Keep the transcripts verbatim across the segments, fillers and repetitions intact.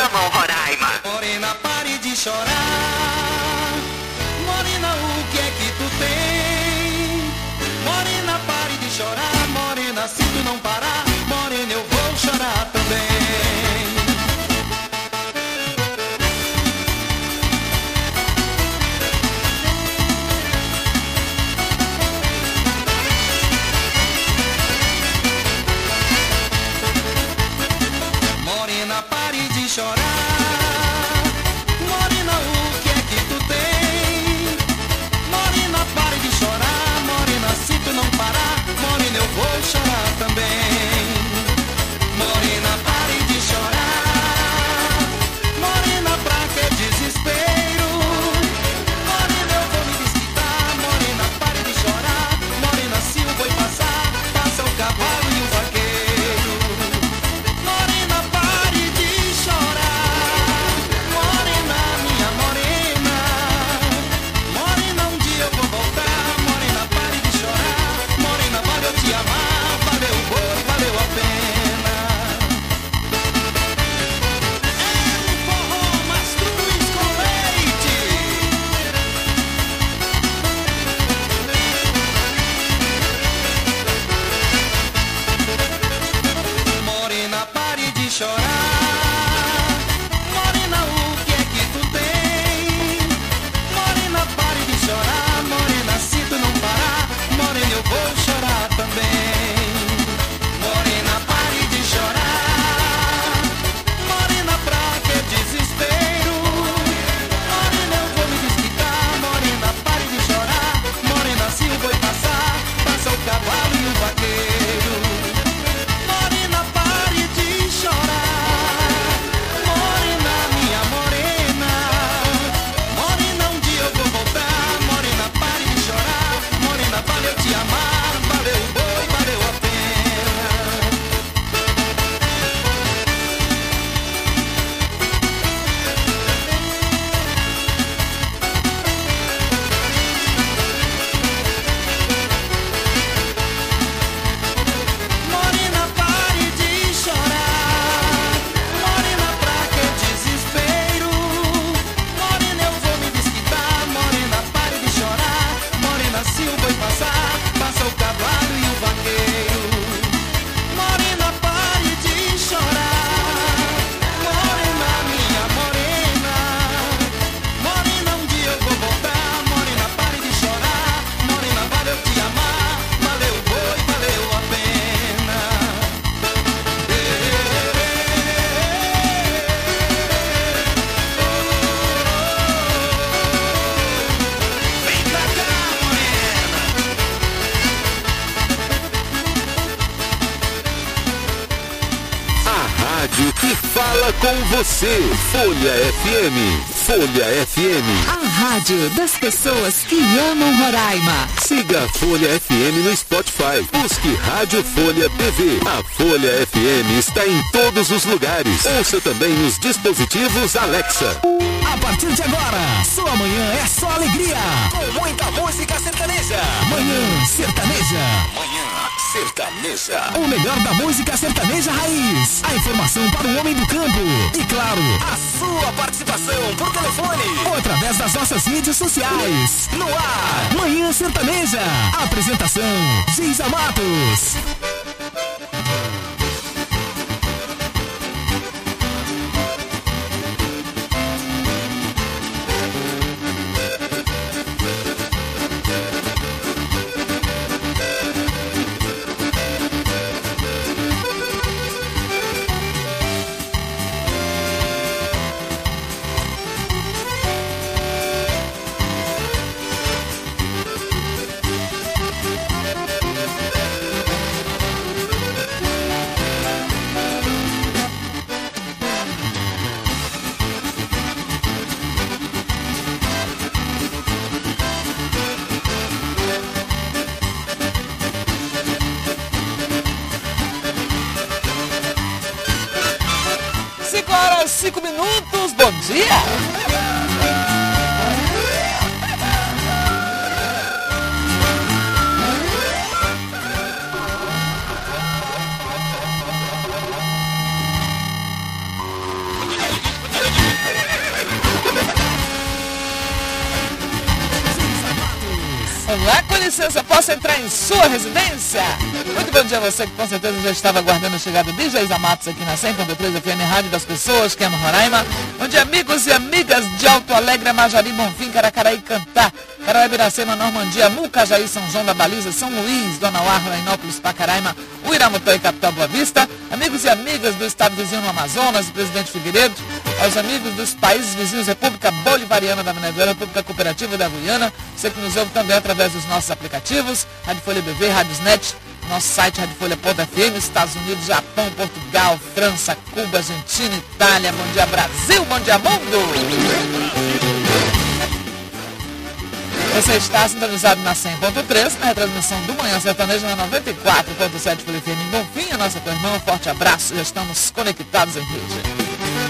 amam Roraima. Morena, pare de chorar. Morena, o que é que tu tem? Morena, pare de chorar. Morena, se tu não parar, morena, eu vou chorar também. Morena, pare de chorar. Morena, o que é que tu tem? Morena, pare de chorar. Morena, se tu não parar, morena, eu vou chorar também. Morena, pare de chorar. Morena, pra que desespero? Morena, eu vou me desquitar. Morena, pare de chorar. Morena, se o boi passar, passa o cavalo e o vaqueiro. Morena, pare de chorar. Morena, minha morena. Morena, um dia eu vou voltar. Morena, pare de chorar. Morena, valeu te amar. Valeu o boi, valeu a pena. É um forró mastruz com leite. Morena, pare de chorar. Morena, o que é que tu tem? Morena, pare de chorar. Morena, se tu não parar, morena, eu vou chorar também. Morena, pare de chorar. Morena, pra que desespero? Morena, eu vou me desquitar. Morena, pare de chorar. Morena, se o boi passar, passa o cavalo e o vaqueiro. Morena, pare de chorar. Morena, minha morena. Morena, um dia eu vou voltar. Morena, pare de chorar. Morena, valeu te amar. Valeu o boi, valeu a pena. Morena, pare de chorar. Morena, pra que desespero? Morena, eu vou me desquitar. Morena, pare de chorar. Morena, se o boi passar, passa o cavalo e o vaqueiro. Morena, pare de chorar. Morena, minha morena. Morena, um dia eu vou voltar. Morena, pare de chorar. Morena, valeu te amar. Valeu o boi, valeu a pena. Vem pra cá, morena. A rádio que fala com você. Folha F M. Folha F M. A rádio das pessoas que amam Roraima. Siga a Folha F M no Spotify. Busque Rádio Folha T V. A Folha F M está em todos os lugares. Ouça também nos dispositivos Alexa. A partir de agora, sua manhã é só alegria. Com muita música sertaneja. Manhã sertaneja. Manhã Sertaneja. O melhor da música sertaneja raiz. A informação para o homem do campo. E claro, a sua participação por telefone ou através das nossas redes sociais. No ar, Manhã Sertaneja. Apresentação, Geisa Matos. Cinco minutos, bom dia! Olá, com licença, posso entrar em sua residência? Muito bom dia a você que com certeza já estava aguardando a chegada de Geisa Matos aqui na cem ponto três F M, Rádio das Pessoas, que amam Roraima. Bom dia, amigos e amigas de Alto Alegre, Majari, Bonfim, Caracaraí, Cantá, Caraué, Biracema, Normandia, Mucajaí, São João da Baliza, São Luís, Dona Uarra, Inópolis, Pacaraima, Uiramutó e Capital Boa Vista. Amigos e amigas do estado vizinho no Amazonas, e Presidente Figueiredo. Aos amigos dos países vizinhos, República Bolivariana da Venezuela, República Cooperativa da Guiana. Você que nos ouve também através dos nossos aplicativos, Rádio Folha B V, Rádiosnet, nosso site rádio folha ponto f m, Estados Unidos, Japão, Portugal, França, Cuba, Argentina, Itália. Bom dia, Brasil, bom dia, mundo! Você está sintonizado na cem ponto três, na retransmissão do Manhã Sertanejo na noventa e quatro ponto sete Folha F M em Bonfim. A nossa co-irmã, um forte abraço, já estamos conectados em rede.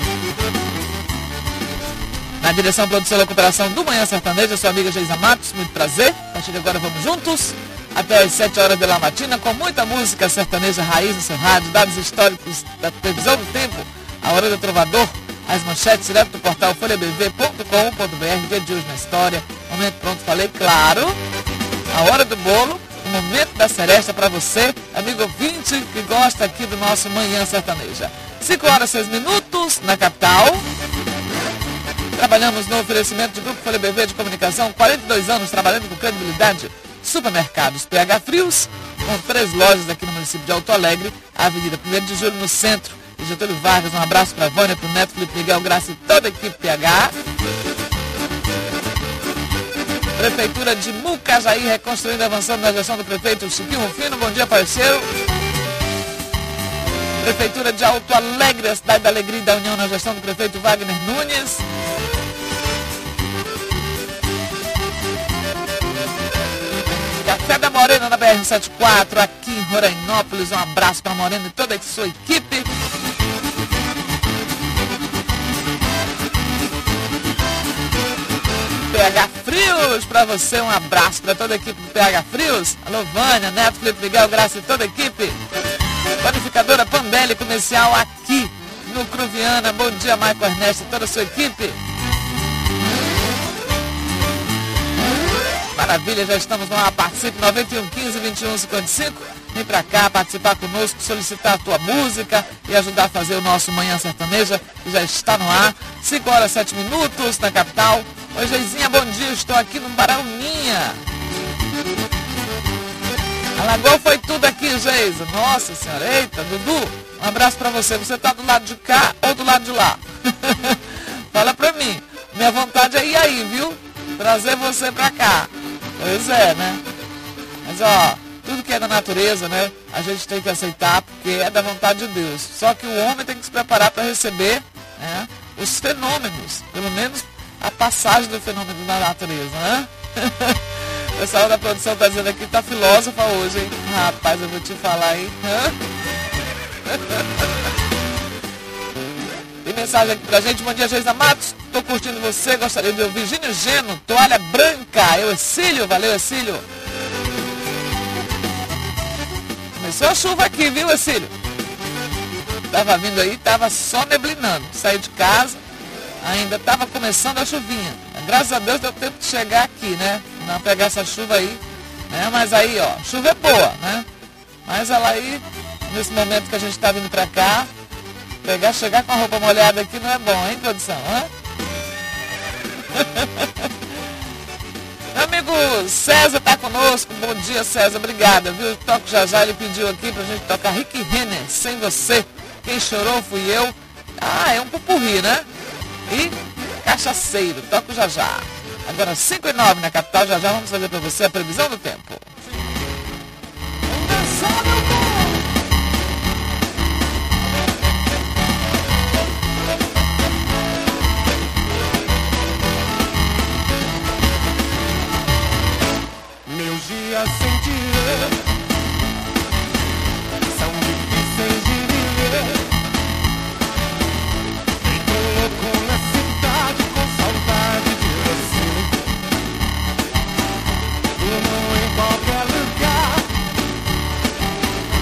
Na direção, produção e recuperação do Manhã Sertanejo, eu sou a amiga Geisa Matos, muito prazer. A partir de agora vamos juntos, até às sete horas da matina, com muita música sertaneja raiz no seu rádio, dados históricos da previsão do tempo, a hora do trovador, as manchetes direto do portal folha b v ponto com ponto b r, dia de hoje na história, momento pronto, falei, claro, a hora do bolo, o momento da seresta para você, amigo ouvinte que gosta aqui do nosso Manhã Sertaneja. cinco horas e seis minutos na capital. Trabalhamos no oferecimento de Grupo Folha B V de Comunicação, quarenta e dois anos trabalhando com credibilidade. Supermercados P H Frios, com três lojas aqui no município de Alto Alegre, a Avenida primeiro de Julho no centro. E Getúlio Vargas, um abraço para a Vânia, para o Neto, Felipe Miguel, Graça e toda a equipe P H. Prefeitura de Mucajaí, reconstruindo e avançando na gestão do prefeito Chiquinho Rufino. Bom dia, parceiro. Prefeitura de Alto Alegre, a cidade da alegria e da união na gestão do prefeito Wagner Nunes. Café da Morena na B R setenta e quatro, aqui em Rorainópolis. Um abraço para a Morena e toda a sua equipe. P H Frios, para você, um abraço para toda a equipe do P H Frios. Alô, Vânia, Neto, Felipe Miguel, Graça e toda a equipe. Panificadora Pandelli Comercial aqui no Cruviana. Bom dia, Marco Ernesto e toda a sua equipe. Maravilha, já estamos no ar. Participe noventa e um, quinze, vinte e um, cinquenta e cinco. Vem pra cá participar conosco, solicitar a tua música e ajudar a fazer o nosso Manhã Sertaneja, que já está no ar. cinco horas e sete minutos na capital. Oi, Geizinha, bom dia. Estou aqui no Barauninha. Alagou foi tudo aqui, Geisa. Nossa senhora. Eita, Dudu, um abraço pra você. Você tá do lado de cá ou do lado de lá? Fala pra mim. Minha vontade é ir aí, viu? Trazer você pra cá. Pois é, né? Mas, ó, tudo que é da natureza, né? A gente tem que aceitar porque é da vontade de Deus. Só que o homem tem que se preparar para receber, né, os fenômenos. Pelo menos a passagem do fenômeno da natureza, né? O pessoal da produção tá dizendo aqui, tá filósofa hoje, hein? Rapaz, eu vou te falar, hein? Tem mensagem aqui pra gente. Bom dia, Geisa Matos. Tô curtindo você, gostaria de ouvir Gino Geno, Toalha Branca. Eu, Exílio, valeu, Exílio. Começou a chuva aqui, viu, Exílio? Tava vindo aí, tava só neblinando. Saí de casa, ainda tava começando a chuvinha. Graças a Deus deu tempo de chegar aqui, né? Não pegar essa chuva aí, né? Mas aí, ó, chuva é boa, né? Mas ela aí, nesse momento que a gente tá vindo pra cá, pegar, chegar com a roupa molhada aqui não é bom, hein, produção? Hã? Meu amigo César tá conosco. Bom dia, César. Obrigada, viu? Toco já já. Ele pediu aqui pra gente tocar Rick Renner, Sem Você. Quem chorou fui eu. Ah, é um pupurri, né? E Cachaceiro. Toco já já. Agora cinco e nove na capital. Já já vamos fazer pra você a previsão do tempo. Meus dias sem te ver são difíceis de viver. Feito louco na cidade com saudade de você. Durmo em qualquer lugar.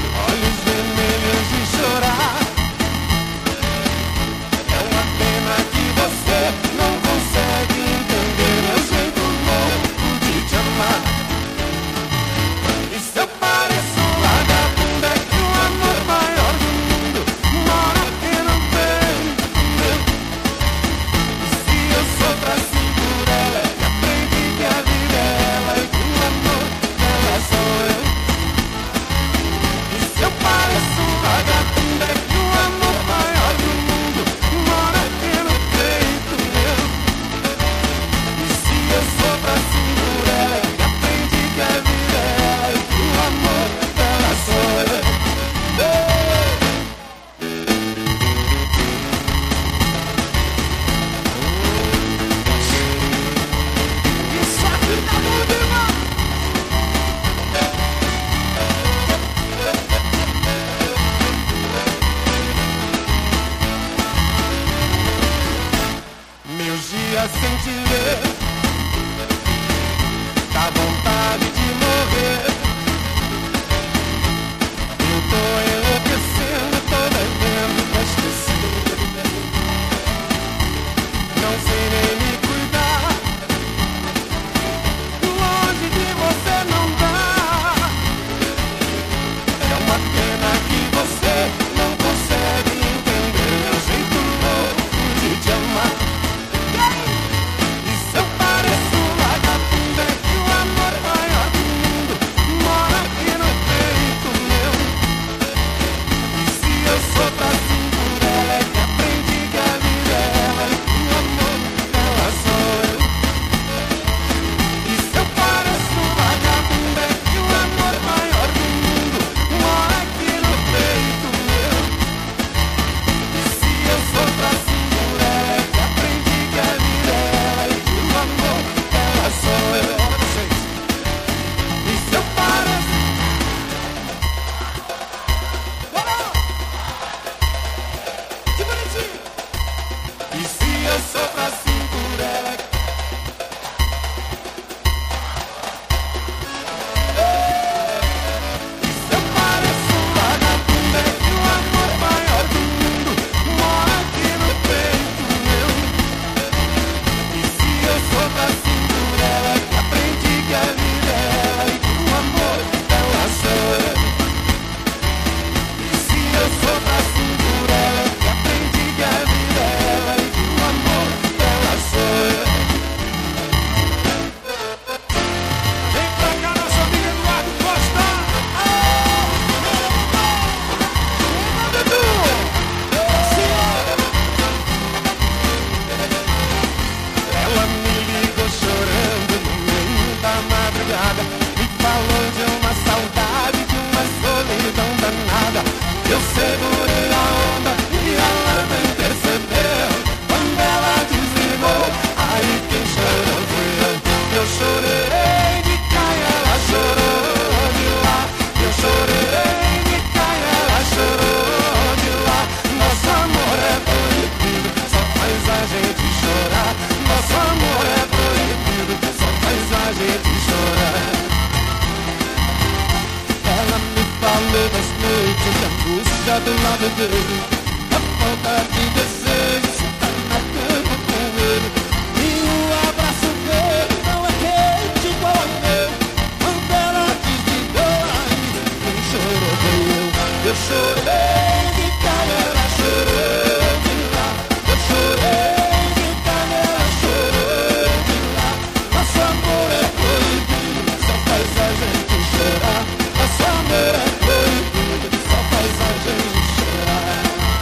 esteja do lado dele. A falta de desejo, sentar na cama com ele. E o abraço dele não é quente igual ao meu. Quando ela desligou, aí quem chorou foi eu. Eu chorei de cá, ela chorou de lá. Eu chorei de cá, ela chorou de lá. Nosso amor é proibido, só faz a gente chorar. Nosso amor é proibido, só faz a gente chorar.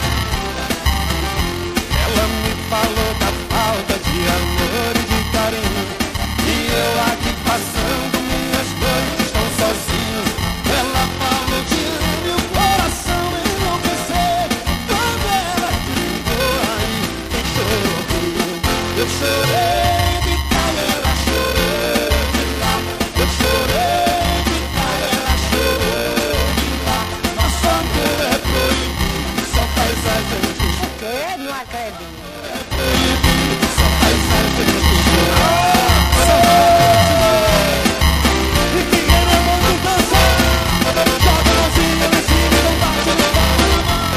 Ela me falou da falta de amor e de carinho. E eu aqui passando minhas noites tão sozinho. Ela falou de mim, o coração enlouqueceu. Quando ela ligou, aí quem chorou fui eu. Eu chorei de cá, ela chorou de lá. Eu chorei de cá, ela chorou de lá. Nosso amor é proibido, só faz a gente chorar. Eu não acredito. É proibido, só faz a gente chorar. E quem é meu mundo dança, joga a mãozinha em cima e não bate no palma na mão.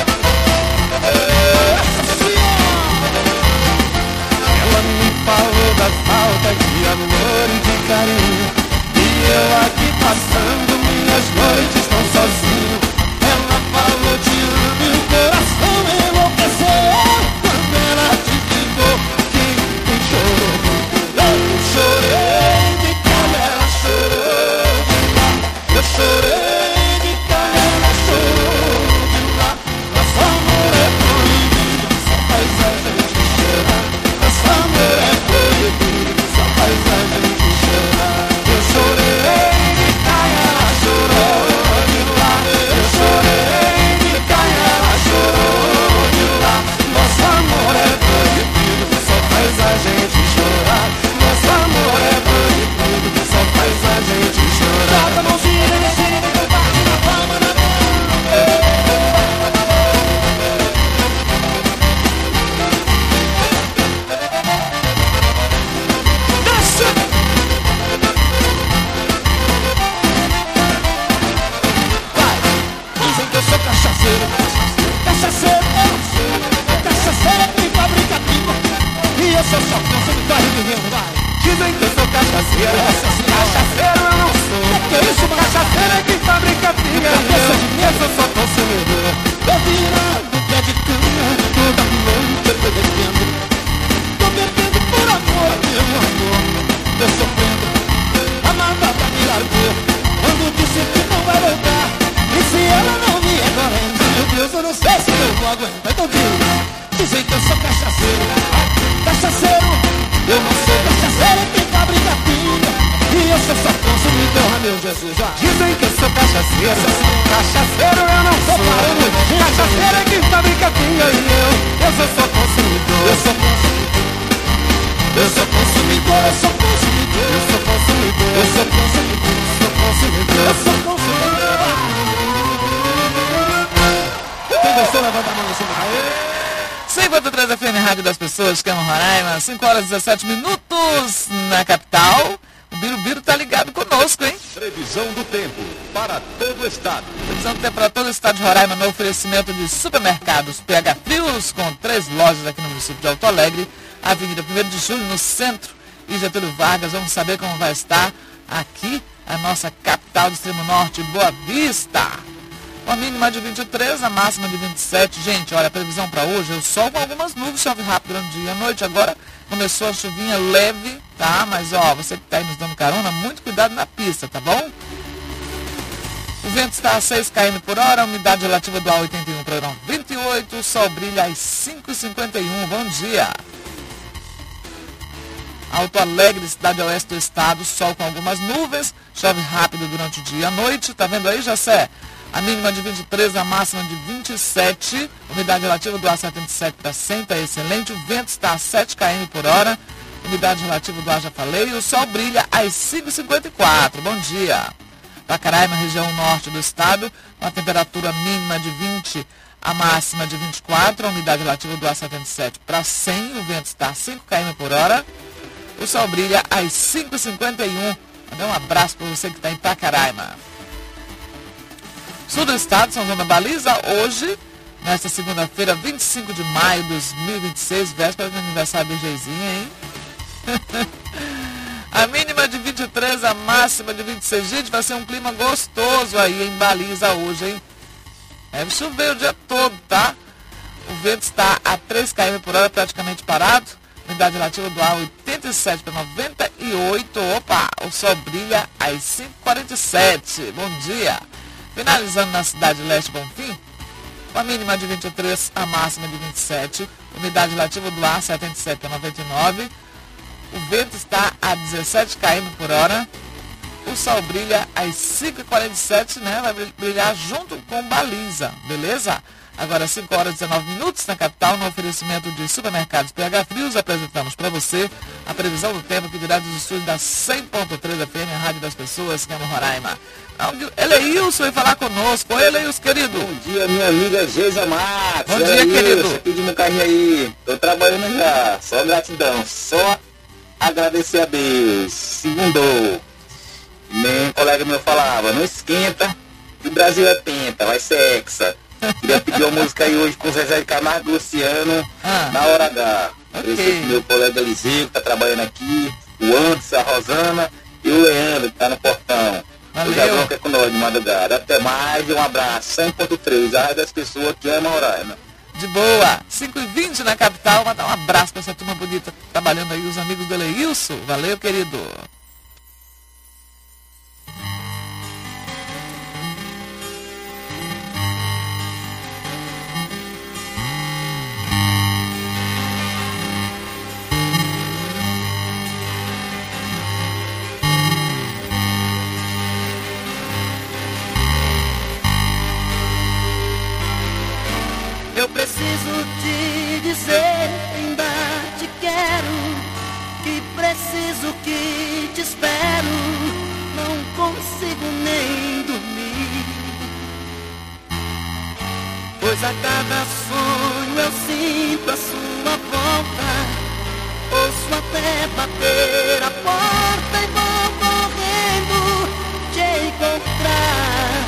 Essa senhora, ela me falou da falta de amor e de carinho. E eu aqui passando minhas noites tão sozinho. Ela falou de mim e o coração enlouqueceu. Quando ela desligou, quem, quem chorou foi eu. Eu chorei de cá, ela chorou de lá. Eu chorei de cá, ela chorou de lá. Nosso amor é proibido, só faz a gente chorar. Nosso amor é proibido, só faz a gente chorar. Eu chorei de cá, ela chorou de lá. Eu chorei de cá, ela chorou de lá. Nosso amor é proibido, só faz a gente chorar. Nosso amor é proibido, só faz a gente chorar. Joga a mãozinha em cima e bate na palma da mão. Desce! Vai! Dizem que eu sou cachaceiro, cachaceiro, eu não sou. Cachaceiro é quem fabrica pipa, e eu sou só consumidor de vinho, vai! Dizem que eu sou cachaceiro, cachaceiro eu não sou. Que é isso, mano? Cachaceiro é quem fabrica pipa, e eu, eu sou só consumidor. Tô virando pé de cana, toda noite eu tô bebendo. Tô bebendo por amor, meu amor. Tô sofrendo, a malvada me largou. Quando disse que não vai voltar, e se ela não vier correndo, meu Deus, eu não sei se eu vou aguentar. Então diz, dizem que eu sou cachaceiro, cachaceiro. Eu não sou cachaceiro, quem fabrica pinga, e eu sou só consumidor, meu Jesus. Ó. Dizem que eu sou cachaceiro, cachaceiro eu não sou. Cachaceiro é quem fabrica pinga, e eu, eu sou só consumidor. Eu sou consumidor. Eu sou consumidor, eu sou consumidor. Eu sou consumidor, eu sou consumidor. Eu sou consumidor, eu sou consumidor. Quem gostou, levanta a mão assim. Aê! cem ponto três F M, Rádio das Pessoas, que é Roraima, cinco horas e dezessete minutos na capital. O Birubiru tá ligado conosco, hein? Previsão do tempo para todo o estado. Previsão do tempo para todo o estado de Roraima no oferecimento de supermercados P H Frios, com três lojas aqui no município de Alto Alegre, Avenida primeiro de julho, no centro, e Getúlio Vargas. Vamos saber como vai estar aqui a nossa capital do extremo norte, Boa Vista. Com a mínima de vinte e três, a máxima de vinte e sete. Gente, olha, a previsão para hoje é o sol com algumas nuvens, chove rápido durante o dia. À noite agora começou a chuvinha leve, tá? Mas, ó, você que tá aí nos dando carona, muito cuidado na pista, tá bom? O vento está a seis quilômetros por hora, a umidade relativa do ar oitenta e um para vinte e oito, o sol brilha às cinco e cinquenta e um. Bom dia! Alto Alegre, cidade oeste do estado, sol com algumas nuvens, chove rápido durante o dia. À noite, tá vendo aí, Jacé? A mínima de vinte e três, a máxima de vinte e sete, umidade relativa do ar setenta e sete para cem, tá excelente. O vento está a sete quilômetros por hora, umidade relativa do ar já falei, e o sol brilha às cinco e cinquenta e quatro. Bom dia! Pacaraima, região norte do estado, com a temperatura mínima de vinte, a máxima de vinte e quatro, a umidade relativa do ar setenta e sete para cem, o vento está a cinco quilômetros por hora, o sol brilha às cinco e cinquenta e um. Mandar um abraço para você que está em Pacaraima. Sul do estado, São João da Baliza, hoje, nesta segunda-feira, vinte e cinco de maio de dois mil e vinte e seis, véspera do aniversário do Geizinha, hein? A mínima de vinte e três, a máxima de vinte e seis. Gente, vai ser um clima gostoso aí em Baliza hoje, hein? Deve chover o dia todo, tá? O vento está a três quilômetros por hora, praticamente parado. Umidade relativa do ar oitenta e sete para noventa e oito. Opa, o sol brilha às cinco e quarenta e sete. Bom dia. Finalizando na cidade leste Bonfim, com a mínima de vinte e três, a máxima de vinte e sete. Umidade relativa do ar setenta e sete para noventa e nove. O vento está a dezessete quilômetros por hora. O sol brilha às cinco e quarenta e sete, né? Vai brilhar junto com Baliza, beleza? Agora, cinco horas e dezenove minutos na capital, no oferecimento de supermercados P H Frios, apresentamos para você a previsão do tempo que virá dos estúdios da cem ponto três F M, a Rádio das Pessoas, que é Roraima. Eleilson vai falar conosco. Oi, Eleilson, querido. Bom dia, minha amiga Geisa Matos. Bom dia, Eleilson, querido. Aqui de Mucarrinha aí. Tô trabalhando já. Só gratidão. Só agradecer a Deus. Segundou. Um colega meu falava, não esquenta, que o Brasil é penta, vai ser hexa. Queria pedir uma música aí hoje com o Zezé de Camargo e Luciano, ah, na hora H. Okay. Meu colega Eliseu, que tá trabalhando aqui, o Anderson, a Rosana e o Leandro, que tá no portão. Valeu. O Jabão que é com nós de madrugada. Até mais e um abraço. cem ponto três, a Rádio das Pessoas que ama Roraima. De boa. cinco e vinte na capital. Mandar um abraço pra essa turma bonita trabalhando aí, os amigos do Eleilson. Valeu, querido. Eu preciso te dizer que ainda te quero, que preciso que te espero, não consigo nem dormir, pois a cada sonho eu sinto a sua volta, ouço até bater a porta e vou correndo te encontrar.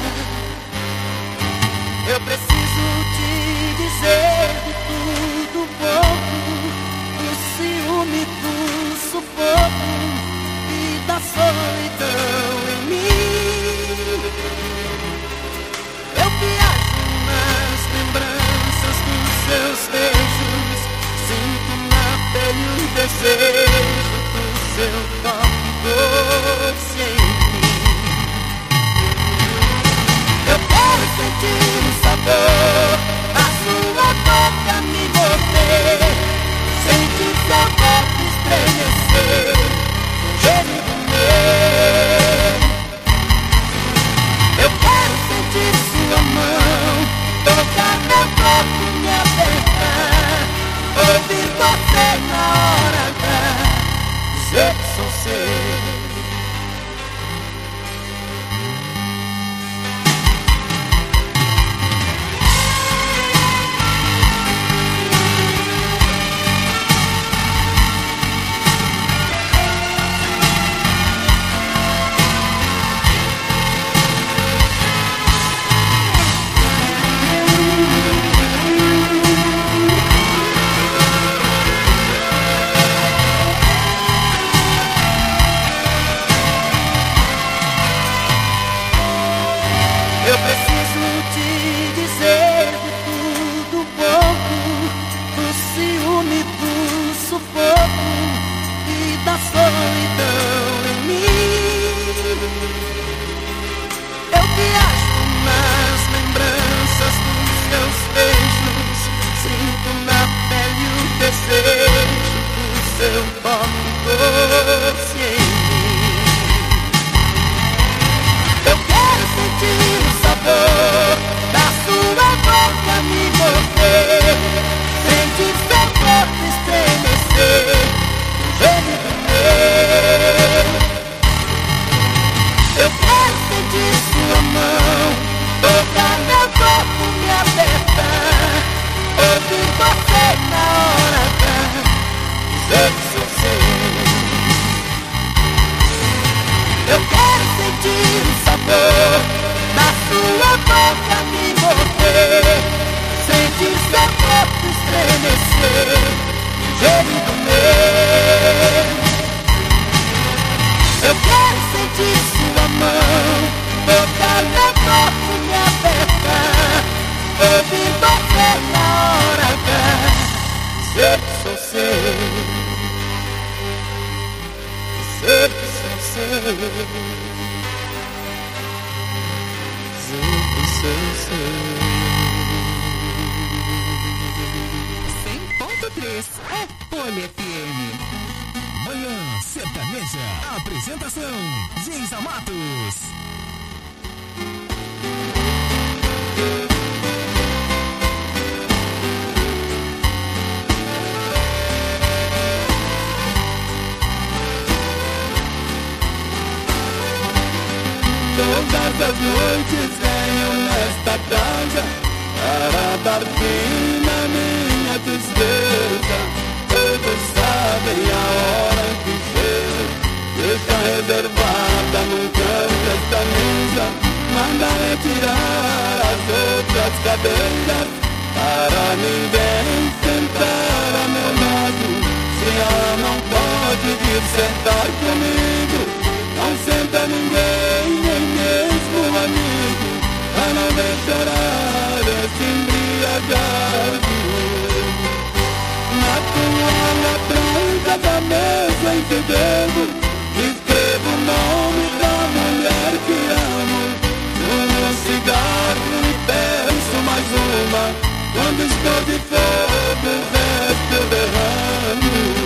Eu preciso dizer de tudo um pouco, do ciúme, do sufoco e da solidão em mim. Eu viajo nas lembranças dos seus beijos, sinto na pele o desejo do seu toque doce em mim. Eu quero sentir o sabor sua boca me morder, sentir seu corpo estremecer, um gemido meu. Eu quero sentir sua mão tocar meu corpo e me apertar, ouvir você na hora H, dizer que sou seu. estremecer, jeito meu. Eu quero sentir sua mão tocar meu corpo, me apertar, ouvir você na hora H. Sei que sou seu, sei que sou seu, sei que sou seu. cem ponto três é Folha F M. Manhã Sertaneja. Apresentação: Geisa Matos. Todas as noites venho nesta casa para dar fim na minha tristeza. Todos sabem a hora que chega, deixa reservada num canto esta mesa. Manda retirar as outras cadeiras para ninguém sentar a meu lado. Se ela não pode vir sentar comigo, não senta ninguém, nem mesmo amigo, pra não ver chorar esse embriagado. Na toalha branca da mesa em que dedo, escrevo o nome da mulher que amo. Fumo um cigarro e peço mais uma. Quando estou de fogo, o resto eu derramo.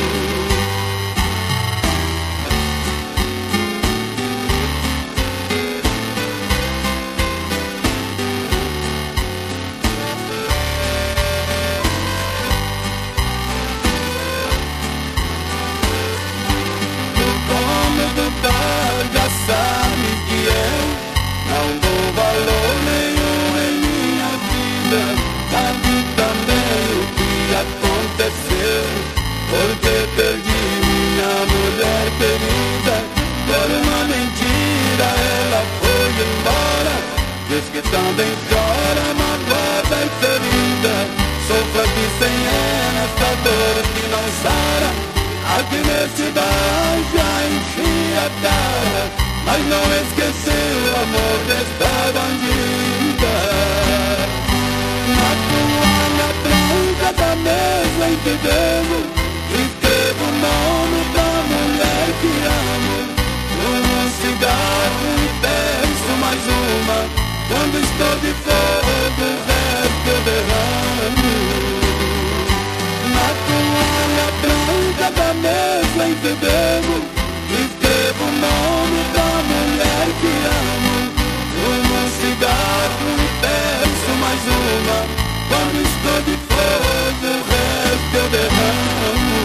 Já sabe que eu não dou valor nenhum em minha vida. Sabe também o que aconteceu, porque perdi minha mulher querida. Por uma mentira ela foi embora. Diz que também chora, magoada e ferida. Sofro aqui sem ela essa dor que não sara. Aqui nesse bar já enchi a cara, mas não esqueceu o amor desta bandida. Na toalha branca da mesa em que devo, escrevo o nome da mulher que amo. Fumo um cigarro e peço mais uma. Quando estou de fogo, o resto eu derramo. Na toalha branca da mesa em que devo, escrevo o nome da mulher que amo. Fumo um cigarro e peço mais uma. Quando estou de fogo, o resto eu derramo.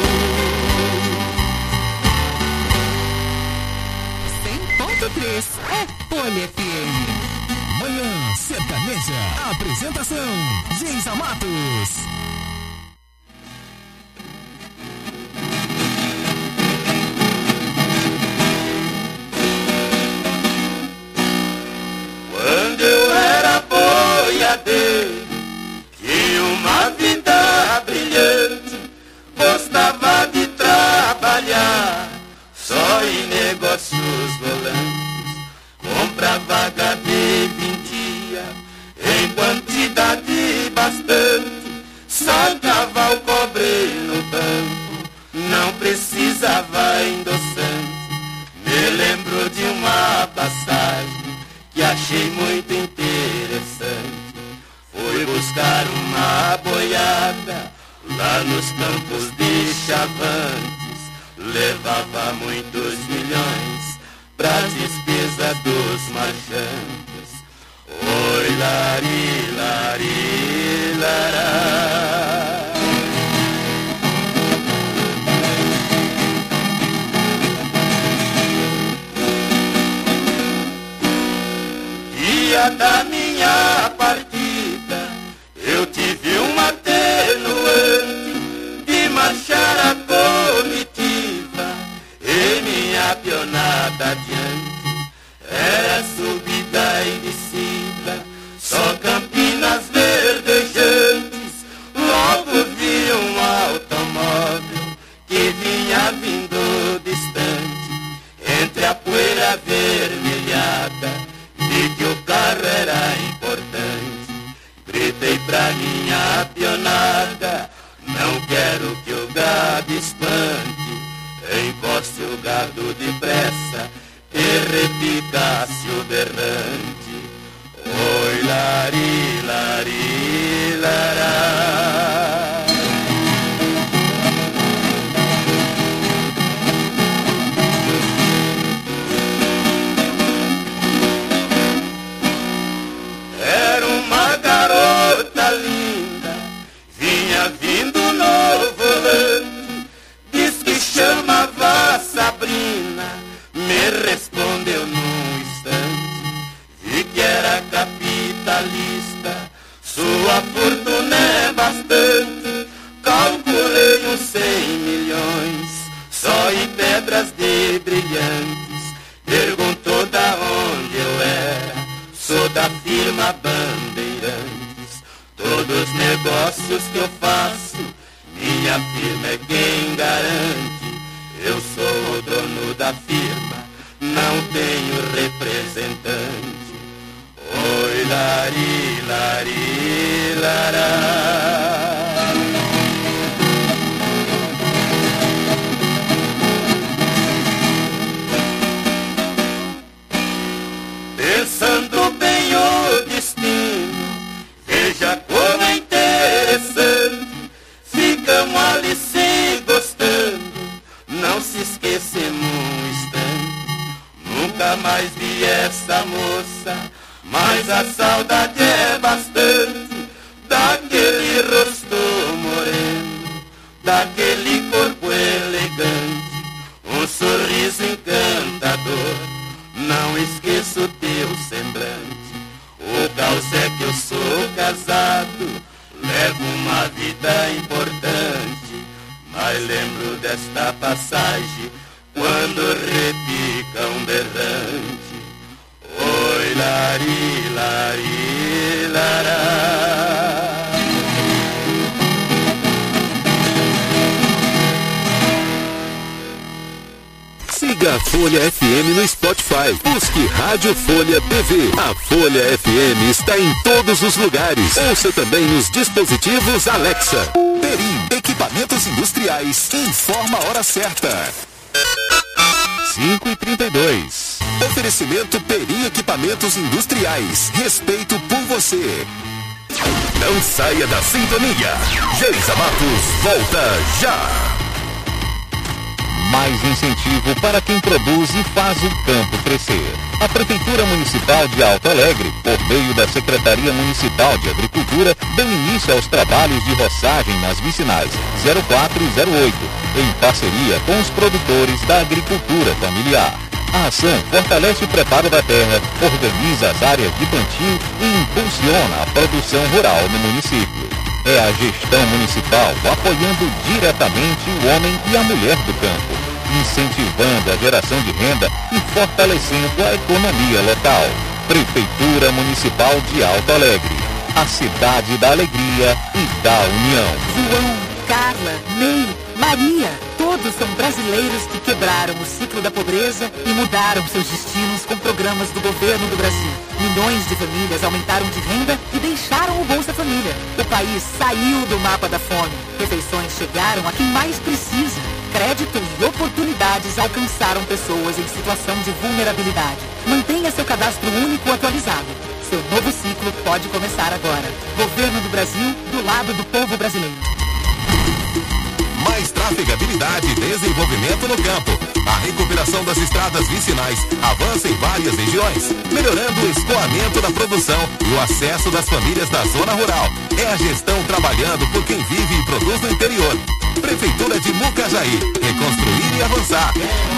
cem ponto três é Folha F M. Manhã Sertaneja. Apresentação: Geisa Matos. Quando eu era boiadeiro, tinha uma vida brilhante, gostava de trabalhar só em negócios volantes. Comprava gado e vendia em quantidade bastante, sacava o cobre no banco, não precisava endossante. Me lembro de uma passagem que achei muito interessante. Fui buscar uma boiada lá nos campos de Chavantes. Levava muitos milhões pra despesa dos marchantes. Oi, lari, lari, lará. Dia da minha partida, eu tive um atenuante de marchar a comitiva e minha pionada adiante. Era subida e descida, só campinas verdejantes. Logo vinha vindo distante, entre a poeira avermelhada, vi que o carro era importante. Gritei pra minha pionada, não quero que o gado espante, encoste o gado depressa e repicasse o berrante. Oi, lari, lari, lará. Era uma garota linda, vinha vindo no volante, diz que chamava Sabrina, me respondeu num instante. Vi que era capitalista, sua fortuna é bastante, calculei uns cem milhões, só em pedras de brilhantes. Perguntou da onde eu era, sou da firma Bandeirantes. Todos os negócios que eu faço, minha firma é quem garante. Eu sou o dono da firma, não tenho representante. Oi, lari, lari, lará. Pensando bem o destino, veja como é interessante, ficamos ali se gostando, não se esquecemos um instante. Nunca mais vi essa moça, mas a saudade é bastante, daquele rosto moreno, daquele corpo elegante, um sorriso encantador, não esqueço teu semblante. O caos é que eu sou casado, levo uma vida importante, mas lembro desta passagem quando repica um berrante. Oi, lari, lari, lará. Siga a Folha F M no Spotify. Busque Rádio Folha T V. A Folha F M está em todos os lugares. Ouça também nos dispositivos Alexa. Perim, equipamentos industriais. Informa a hora certa. cinco e trinta e dois. Oferecimento Perim Equipamentos Industriais. Respeito por você. Não saia da sintonia. Geisa Matos volta já. Mais incentivo para quem produz e faz o campo crescer. A Prefeitura Municipal de Alto Alegre, por meio da Secretaria Municipal de Agricultura, deu início aos trabalhos de roçagem nas vicinais zero quatro e zero oito, em parceria com os produtores da agricultura familiar. A ação fortalece o preparo da terra, organiza as áreas de plantio e impulsiona a produção rural no município. É a gestão municipal apoiando diretamente o homem e a mulher do campo, incentivando a geração de renda e fortalecendo a economia local. Prefeitura Municipal de Alto Alegre, a cidade da alegria e da união. João, Carla, Ney, Maria, todos são brasileiros que quebraram o ciclo da pobreza e mudaram seus destinos com programas do governo do Brasil. Milhões de famílias aumentaram de renda e deixaram o Bolsa Família. O país saiu do mapa da fome. Refeições chegaram a quem mais precisa. Créditos e oportunidades alcançaram pessoas em situação de vulnerabilidade. Mantenha seu cadastro único atualizado. Seu novo ciclo pode começar agora. Governo do Brasil, do lado do povo brasileiro. Mais trafegabilidade e desenvolvimento no campo. A recuperação das estradas vicinais avança em várias regiões, melhorando o escoamento da produção e o acesso das famílias da zona rural. É a gestão trabalhando por quem vive e produz no interior. Prefeitura de Mucajaí, reconstruir e avançar.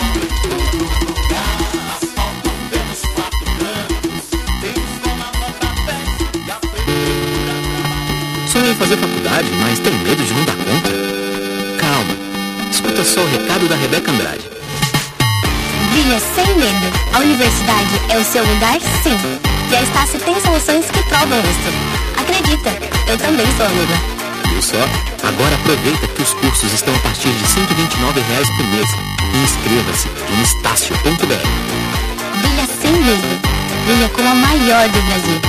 Sonha em fazer faculdade, mas tem medo de não dar conta? Calma, escuta só o recado da Rebeca Andrade. Brilha sem medo. A universidade é o seu lugar, sim. E a Estácio tem soluções que provam isso. Acredita, eu também sou amiga. Viu só? Agora aproveita que os cursos estão a partir de cento e vinte e nove reais por mês. E inscreva-se em estácio ponto b r. Brilha sem medo. Brilha como a maior do Brasil.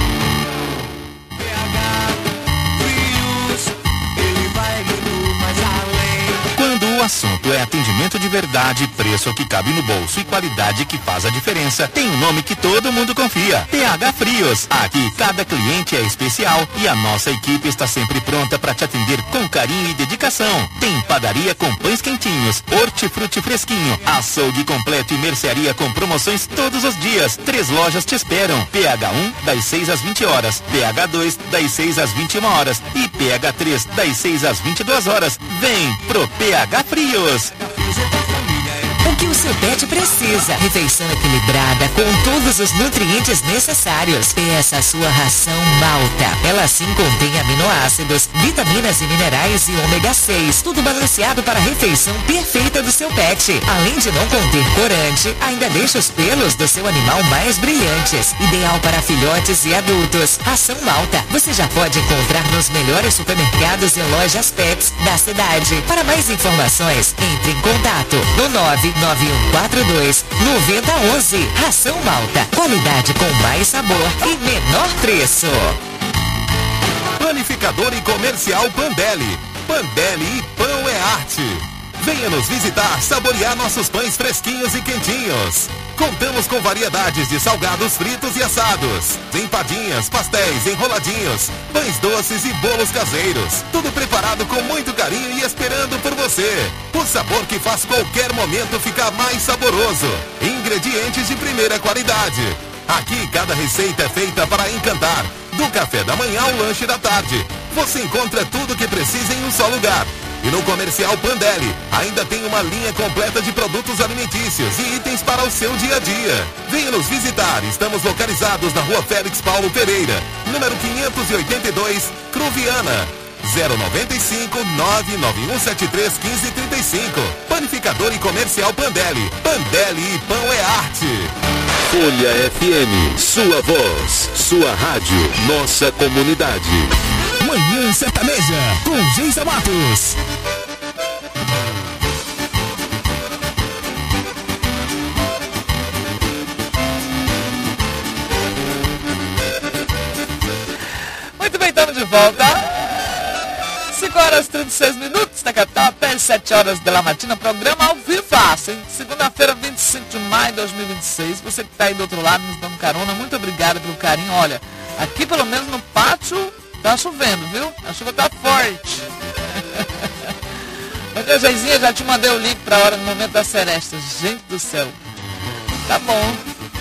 Quando o assunto é atendimento de verdade, preço que cabe no bolso e qualidade que faz a diferença, tem um nome que todo mundo confia: P H Frios. Aqui cada cliente é especial e a nossa equipe está sempre pronta para te atender com carinho e dedicação. Tem padaria com pães quentinhos, hortifruti fresquinho, açougue completo e mercearia com promoções todos os dias. Três lojas te esperam: P H um das seis às vinte horas, P H dois das seis às vinte e uma horas e P H três das seis às vinte e duas horas. Vem pro P H Frios. O que o seu pet precisa: refeição equilibrada com todos os nutrientes necessários. Peça a sua ração Malta. Ela sim contém aminoácidos, vitaminas e minerais e ômega seis, tudo balanceado para a refeição perfeita do seu pet. Além de não conter corante, ainda deixa os pelos do seu animal mais brilhantes. Ideal para filhotes e adultos. Ração Malta você já pode encontrar nos melhores supermercados e lojas pets da cidade. Para mais informações, entre em contato no nove nove um quatro dois nove zero um um. Ração Malta. Qualidade com mais sabor e menor preço. Panificador e comercial Pandelli. Pandelli e pão é arte. Venha nos visitar, saborear nossos pães fresquinhos e quentinhos. Contamos com variedades de salgados fritos e assados, empadinhas, pastéis, enroladinhos, pães doces e bolos caseiros. Tudo preparado com muito carinho e esperando por você. O sabor que faz qualquer momento ficar mais saboroso. Ingredientes de primeira qualidade. Aqui cada receita é feita para encantar. Do café da manhã ao lanche da tarde. Você encontra tudo o que precisa em um só lugar. E no Comercial Pandelli ainda tem uma linha completa de produtos alimentícios e itens para o seu dia a dia. Venha nos visitar. Estamos localizados na Rua Félix Paulo Pereira, número quinhentos e oitenta e dois, Cruviana. zero nove cinco, nove nove um sete três, um cinco três cinco. Panificador e Comercial Pandelli. Pandelli e pão é arte. Folha F M, sua voz, sua rádio, nossa comunidade. Manhã Sertaneja, com Geisa Matos. Muito bem, estamos de volta. cinco horas e trinta e seis minutos na capital, até sete horas da matina. Programa ao vivaço, hein? Segunda-feira, vinte e cinco de maio de dois mil e vinte e seis. Você que está aí do outro lado nos dando carona, muito obrigada pelo carinho. Olha, aqui pelo menos no pátio tá chovendo, viu? A chuva tá forte. Mas, Geizinha, já te mandei o link pra hora no momento da seresta. Gente do céu. Tá bom.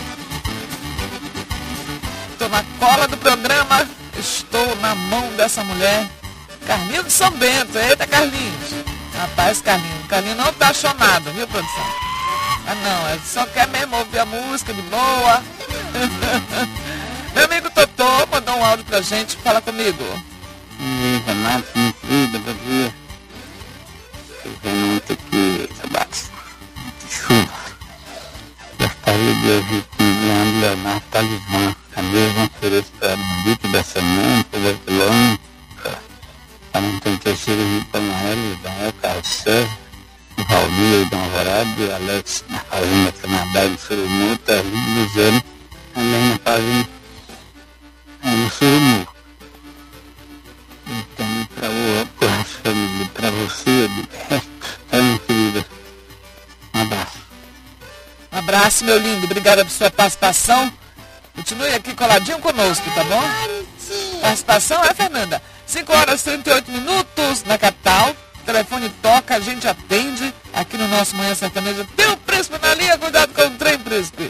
Tô na cola do programa. Estou na mão dessa mulher. Carlinhos de São Bento. Eita, Carlinhos. Rapaz, Carlinhos. Carlinhos não tá chonado, viu, produção? Ah, não. Ele só quer mesmo ouvir a música de boa. Meu amigo Totô mandou um áudio pra gente. Fala comigo. E Renato, minha querida, bom dia. Eu muito aqui, abaixo. Chuva. Gostaria de ouvir com o Leandro Leonardo Talismã. A mesma ofereço para a bendita da semana, pela Colônia. Para não ter terceiro Rio Panael, o Daniel Carlos Sérgio, o Raul, o Dom Alvorado, o Alex na Fazenda Canadá do Surumu, a Liga Luziano, também na Fazenda no Surumu. E também para o família, para você, é, minha querida. Um abraço. Um abraço, meu lindo. Obrigada por sua participação. Continue aqui coladinho conosco, tá bom? Participação é, Fernanda. cinco horas e trinta e oito minutos na capital. O telefone toca, a gente atende. Aqui no nosso Manhã Sertaneja. Tem o Príncipe na linha, cuidado com o trem, Príncipe.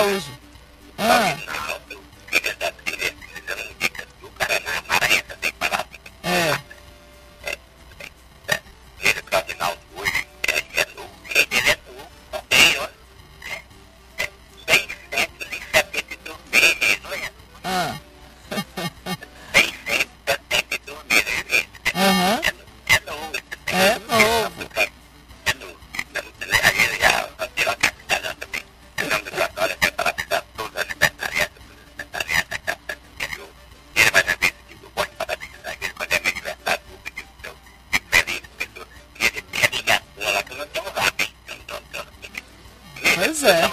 Araújo. Ah. É. Ah. Aham. É novo. Pois é.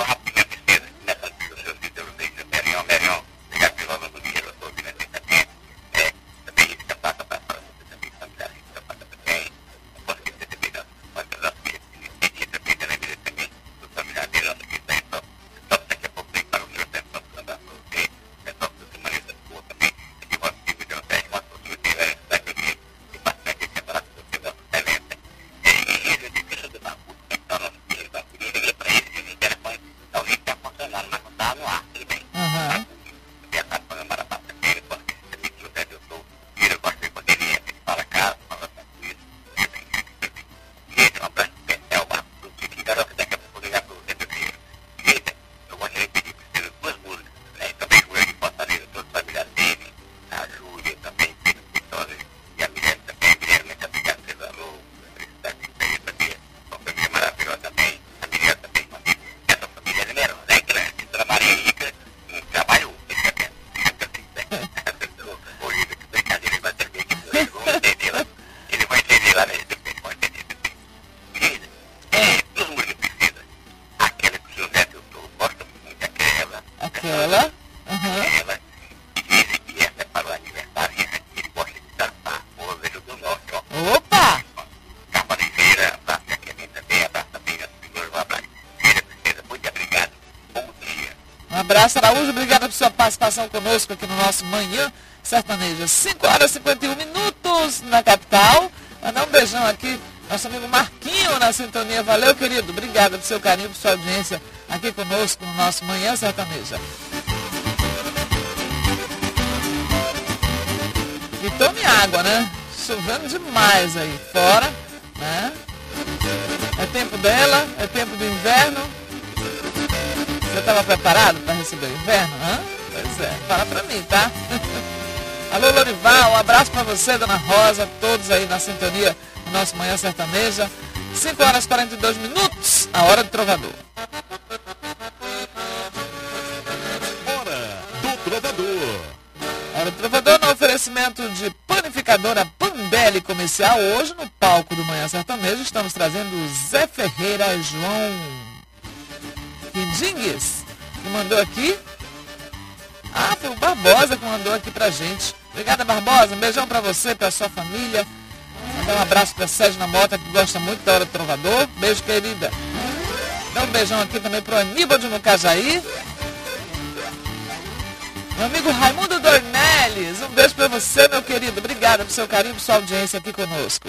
Aham. Aquela. Aham. Opa! Um abraço, Araújo. Obrigado por sua participação conosco aqui no nosso Manhã Sertaneja. cinco horas e cinquenta e um minutos na capital. Mandar um beijão aqui, nosso amigo Marquinho na sintonia. Valeu, querido. Obrigado pelo seu carinho, por sua audiência aqui conosco no nosso Manhã Sertaneja. E tome água, né? Chovendo demais aí fora, né? É tempo dela, é tempo do inverno. Você estava preparado para receber o inverno? Hã? Pois é, fala pra mim, tá? Alô, Lorival, um abraço para você, Dona Rosa, todos aí na sintonia do nosso Manhã Sertaneja. cinco horas e quarenta e dois minutos, a hora do trovador. Hora do trovador. Hora do trovador no oferecimento de panificadora Pandeli Comercial. Hoje no palco do Manhã Sertaneja estamos trazendo o Zé Ferreira João Quindingues, que mandou aqui. Ah, foi o Barbosa que mandou aqui pra gente. Obrigada, Barbosa. Um beijão pra você, pra sua família. Mandar um abraço pra Sérgio na Mota, que gosta muito da Hora do Trovador. Beijo, querida. Dá um beijão aqui também pro Aníbal de Mucajaí. Meu amigo Raimundo Dornelles. Um beijo pra você, meu querido. Obrigada pelo seu carinho, por sua audiência aqui conosco.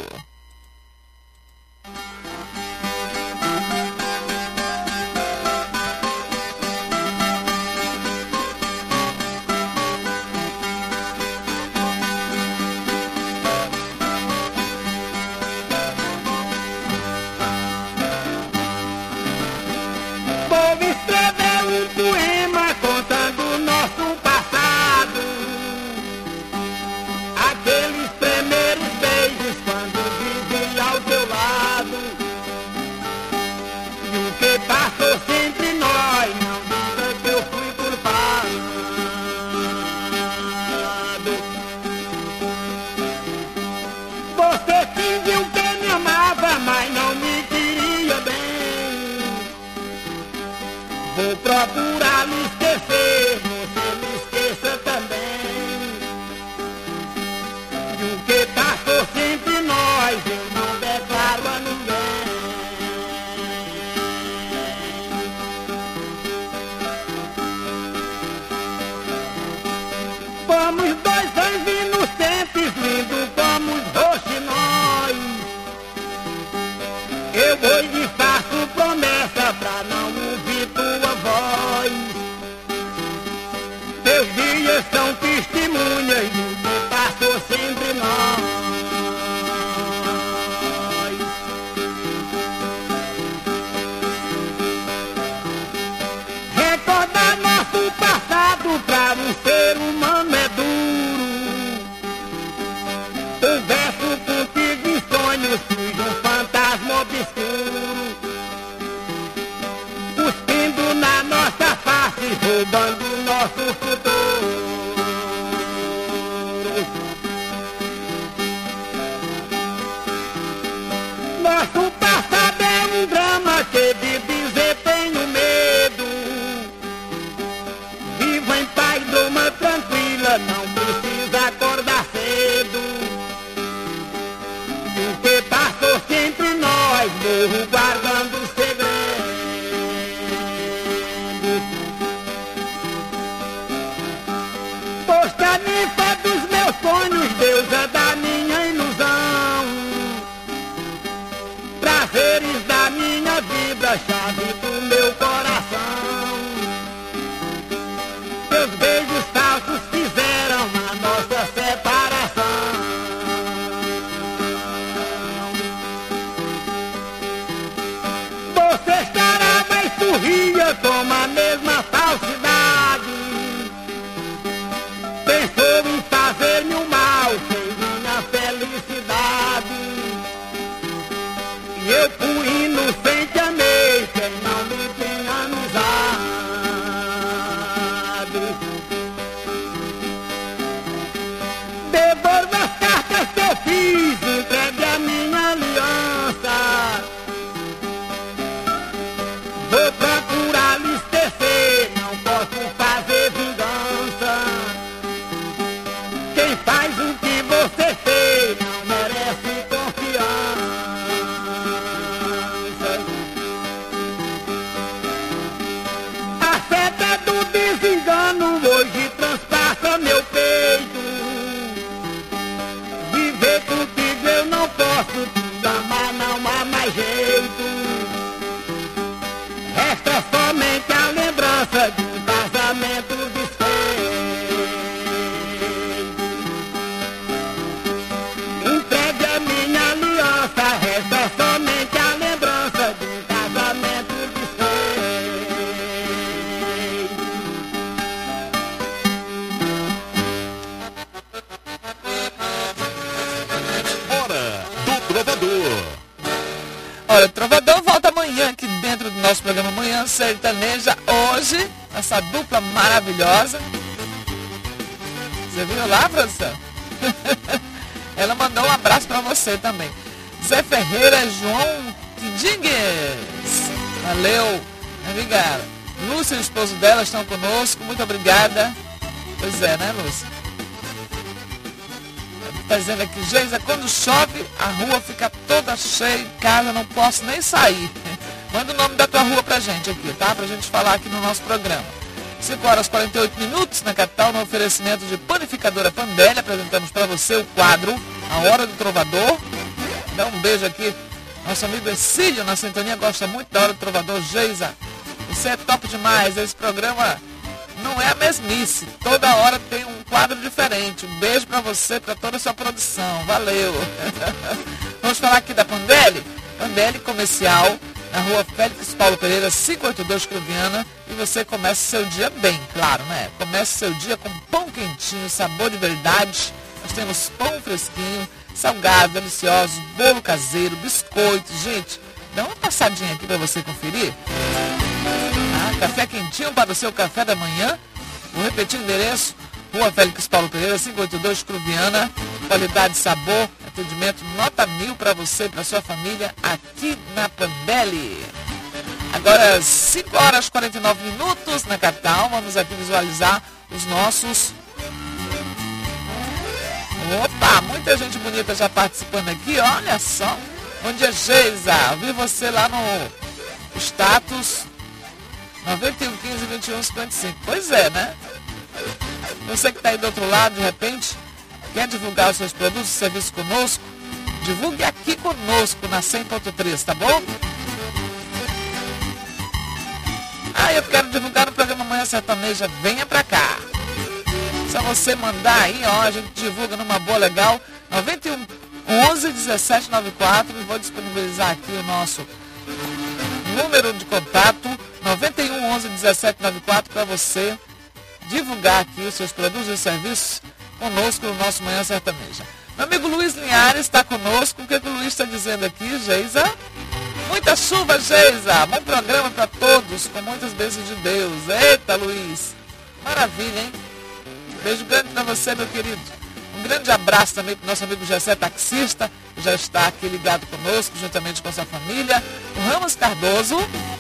Aqueles primeiros beijos quando vi Nosso passado pra um ser humano é duro. Converso contigo em sonhos, surge um fantasma obscuro, cuspindo na nossa face, roubando nosso futuro. Nosso passado é um drama que de dizer tenho medo. Vivo em paz, durma tranquila, não precisa acordar cedo. O que passou entre nós, morro guardando segredos. Poxa, a ninfa dos meus sonhos, deusa da minha ilusão, prazeres da minha vida, chave do meu coração. Seus beijos falsos fizeram a nossa separação. Você estará e sorria com a mesma falsidade. Pensou em fazer-me o mal, sem minha felicidade. E eu fui inocente, amei quem não me tinha amizade. Devolva as cartas que eu fiz, entregue a minha aliança. Vou procurar lhe esquecer, não posso fazer vingança. Quem faz o que você fez não merece confiança. A seta do desengano hoje transpassa meu peito. Viver contigo eu não posso, te amar não há mais jeito. Resta somente a lembrança de um casamento desfeito. Entregue a minha aliança, resta somente a lembrança de um casamento desfeito. Hora do Trovador. Olha, o Trovador volta amanhã aqui dentro do nosso programa Manhã Sertaneja. Hoje, essa dupla maravilhosa. Você viu lá, produção? Ela mandou um abraço pra você também. Zé Ferreira, João Quidingues. Valeu, amiga. Lúcia e o esposo dela estão conosco. Muito obrigada. Pois é, né, Lúcia? Tá dizendo aqui, Geisa, quando chove, a rua fica toda cheia em casa, não posso nem sair. Manda o nome da tua rua pra gente aqui, tá? Pra gente falar aqui no nosso programa. cinco horas e quarenta e oito minutos na capital, no oferecimento de Panificadora Pandeli. Apresentamos pra você o quadro A Hora do Trovador. Dá um beijo aqui. Nosso amigo Exílio na sintonia gosta muito da Hora do Trovador. Geisa, você é top demais. Esse programa não é a mesmice. Toda hora tem um quadro diferente. Um beijo pra você, pra toda a sua produção. Valeu. Vamos falar aqui da Pandeli. Pandeli Comercial, na rua Félix Paulo Pereira, quinhentos e oitenta e dois, Cruviana. E você começa seu dia bem, claro, né? Começa seu dia com pão quentinho, sabor de verdade. Nós temos pão fresquinho, salgado, delicioso, bolo caseiro, biscoito. Gente, dá uma passadinha aqui pra você conferir. Ah, café quentinho para o seu café da manhã. Vou repetir o endereço. Rua Félix Paulo Pereira, quinhentos e oitenta e dois, Cruviana. Qualidade, sabor, atendimento nota mil para você e para sua família aqui na Pandeli. Agora, cinco horas e quarenta e nove minutos na capital. Vamos aqui visualizar os nossos... Opa, muita gente bonita já participando aqui, olha só. Bom dia, Geisa. Vi você lá no status noventa e um, quinze, vinte e um, cinquenta e cinco. Pois é, né? Você que está aí do outro lado, de repente, quer divulgar os seus produtos e serviços conosco? Divulgue aqui conosco na cem ponto três, tá bom? Ah, eu quero divulgar no programa Manhã Sertaneja. Venha pra cá. Só você mandar aí, ó, a gente divulga numa boa legal. noventa e um, onze, dezessete, noventa e quatro. Vou disponibilizar aqui o nosso número de contato. noventa e um, onze, dezessete, noventa e quatro para você divulgar aqui os seus produtos e serviços conosco no nosso Manhã Sertaneja. Meu amigo Luiz Linhares está conosco. O que, que o Luiz está dizendo aqui, Geisa? Muita chuva, Geisa. Bom programa para todos, com muitas bênçãos de Deus. Eita, Luiz. Maravilha, hein? Beijo grande para você, meu querido. Um grande abraço também para o nosso amigo Gessé Taxista, que já está aqui ligado conosco, juntamente com sua família. O Ramos Cardoso.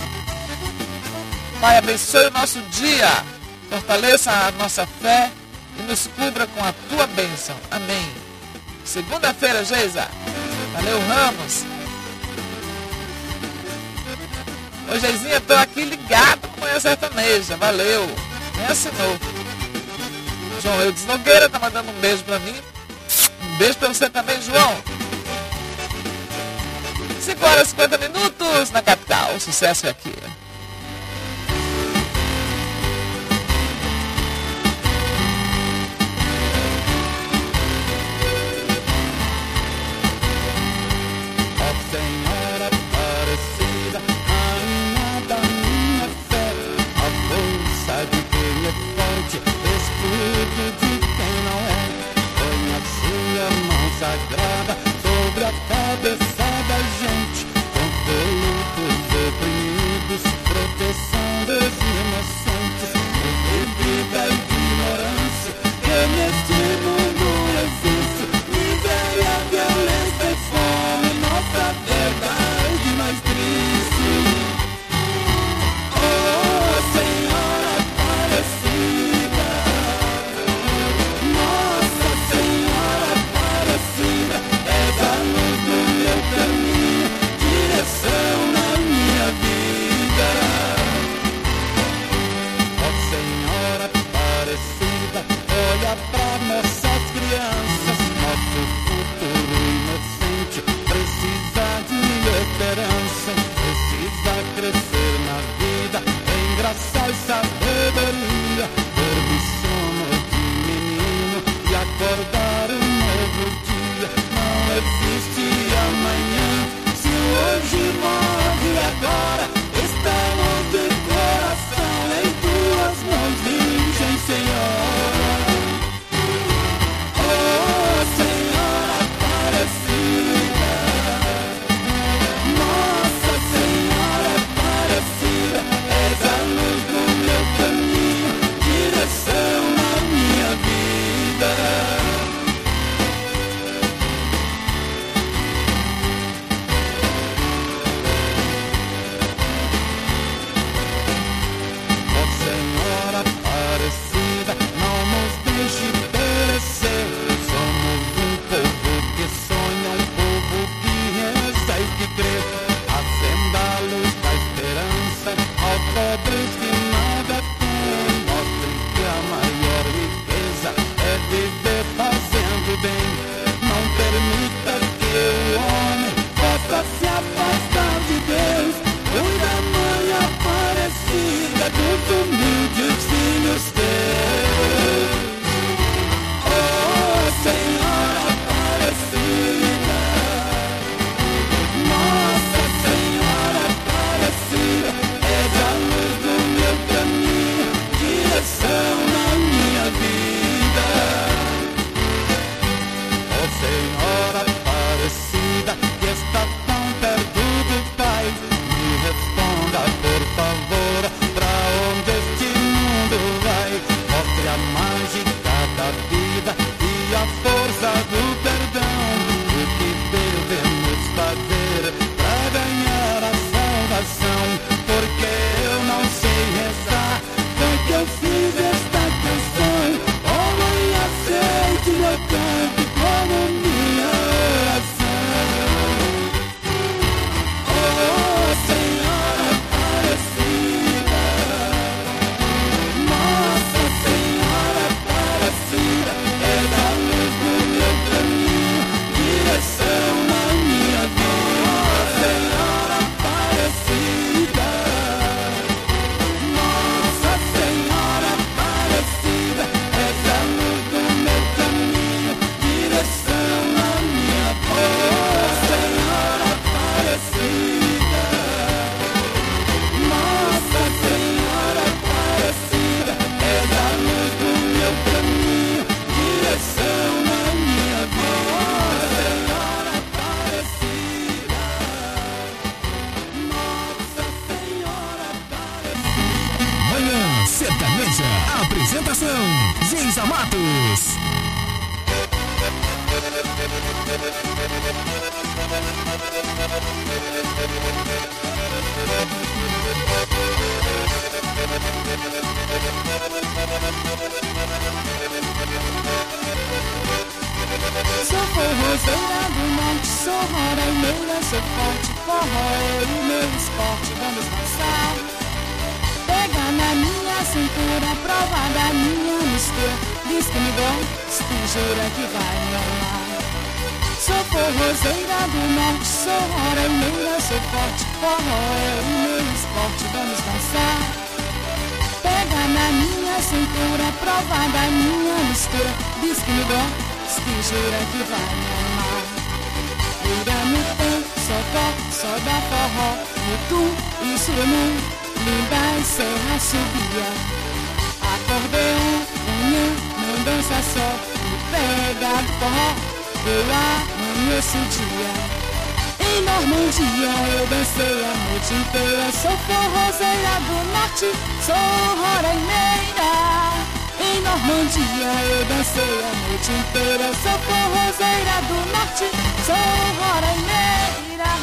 Pai, abençoe o nosso dia. Fortaleça a nossa fé e nos cubra com a tua bênção. Amém. Segunda-feira, Geisa. Valeu, Ramos. Ô, Geizinha, estou aqui ligado com a Manhã Sertaneja. Valeu. Me assinou. João Eudes Nogueira tá mandando um beijo pra mim. Um beijo pra você também, João. cinco horas e cinquenta minutos na capital. O sucesso é aqui. Senhora Aparecida, rainha da minha fé, a força de quem é forte, escudo de quem não é. Põe a sua mão sagrada sobre a cabeça da gente, controle dos oprimidos. Apresentação, Geisa Matos. Sou forrozeira do norte, sou roraimeira, sou forte, forró é o meu esporte, vamos dançar. Pega na minha cintura, prova da minha mistura, diz que me gosta e jura que vai me amar. Sou forrozeira do norte, sou roraimeira, sou forte, forró é o meu esporte, vamos dançar. Pega na minha cintura, prova da minha mistura, diz que me gosta e jura que vai me amar. Vira no pé, só toca, só dá forró, no tu, isso não, linda serra subia. Acordeão, unha, não dança só, me pega do forró, eu amanheço o dia. Em Normandia eu dancei a noite inteira, sou forrozeira do norte, sou roraimeira. Em Normandia eu dancei a noite inteira, sou forrozeira do norte, sou roraimeira.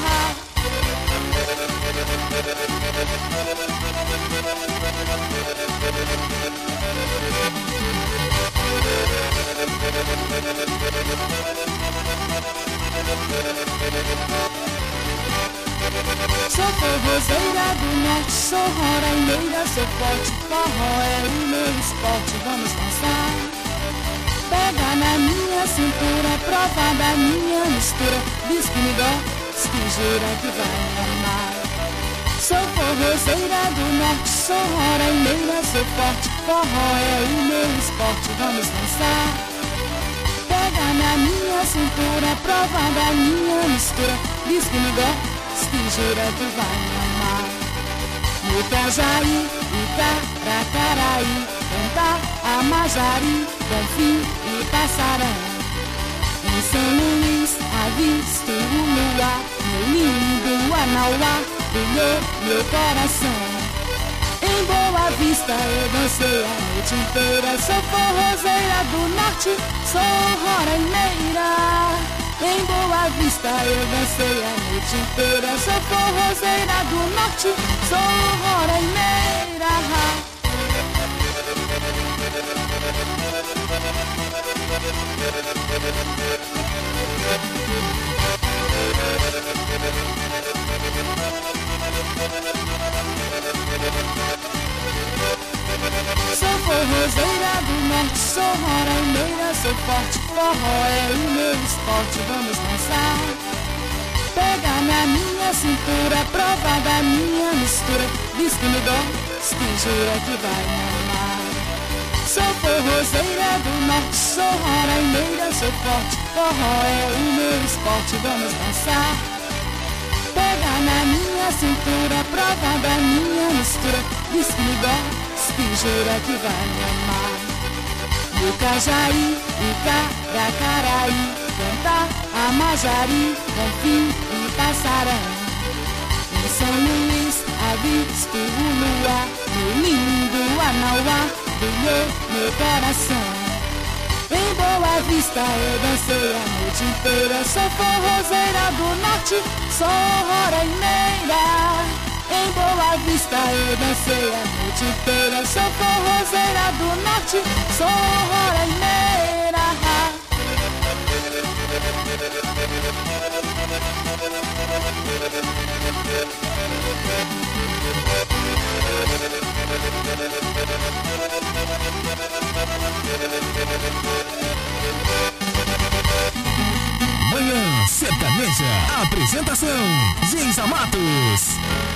Sou forrozeira do norte, sou roraimeira, sou forte, forró é o meu esporte, vamos dançar. Pega na minha cintura, prova da minha mistura, diz que me gosta e jura que vai me amar. Sou forrozeira do norte, sou roraimeira, sou forte, forró é o meu esporte, vamos dançar. Pega na minha cintura, prova da minha mistura, diz que me gosta e jura que vai me amar. No Cajaí, Itaracaraí, Cantar, Amajari, Bonfim e Passarão. Em São Luís, avisto o luar, meu lindo Anauá, brilhou meu coração. Em Boa Vista eu dancei a noite inteira, sou forrozeira do norte, sou roraimeira. Em Boa Vista eu dancei a noite inteira, sou forrozeira do norte, sou roraimeira. Sou forrozeira do norte, sou roraimeira, sou forte, forró é o meu esporte, vamos dançar. Pega na minha cintura, prova da minha mistura, diz que me gosta e jura que vai me amar. Sou forrozeira do norte, sou roraimeira, sou forte, forró é o meu esporte, vamos dançar. Pega na minha cintura, prova da minha mistura, diz que me gosta e jura que vai me amar. No Cajaí, Itaracaraí, Cantar, Amajari, Bonfim e Passarão. Em São Luís, avisto o luar, meu lindo Anauá, brilhou meu coração. Em Boa Vista eu dancei a noite inteira, sou forrozeira do norte, sou roraimeira. Em Boa Vista eu dancei a noite inteira, sou forrozeira do norte, sou roraimeira. Manhã Sertaneja. Apresentação, Geisa Matos.